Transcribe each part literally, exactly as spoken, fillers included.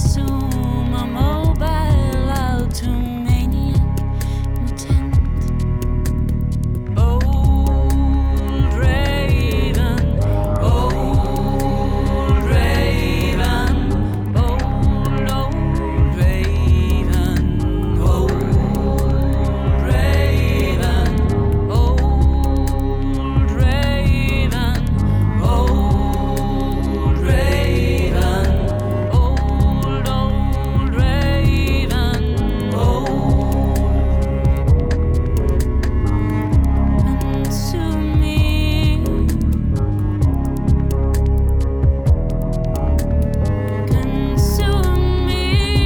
consume a mobile out to maniac mutant. Old raven, old raven, old, old raven, old raven, old raven, old raven, old, old raven, old. Consume me, consume me,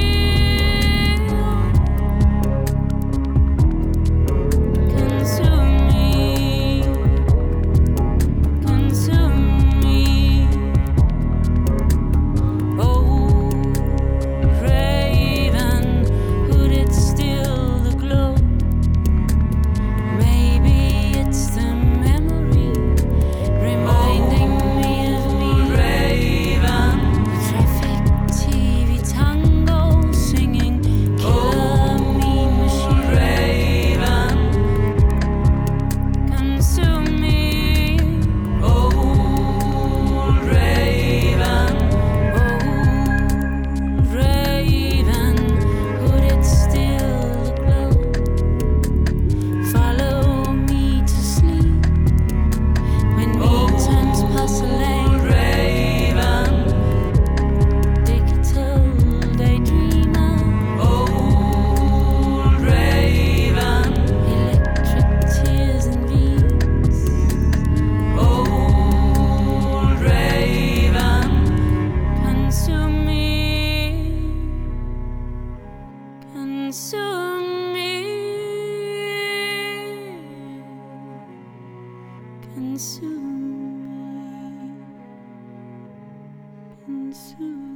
consume me, consume me. Old raven, would it still the glow? Maybe it's the memory reminding me of me. Raven, traffic T V tango singing killer me machine. Raven, consume me. Old raven, old raven, would it still glow? Follow me to sleep when me turns porcelain. Raven, digital daydreamer. Old raven, electric tears and beams. Old raven, consume me, consume me, consume me, consume.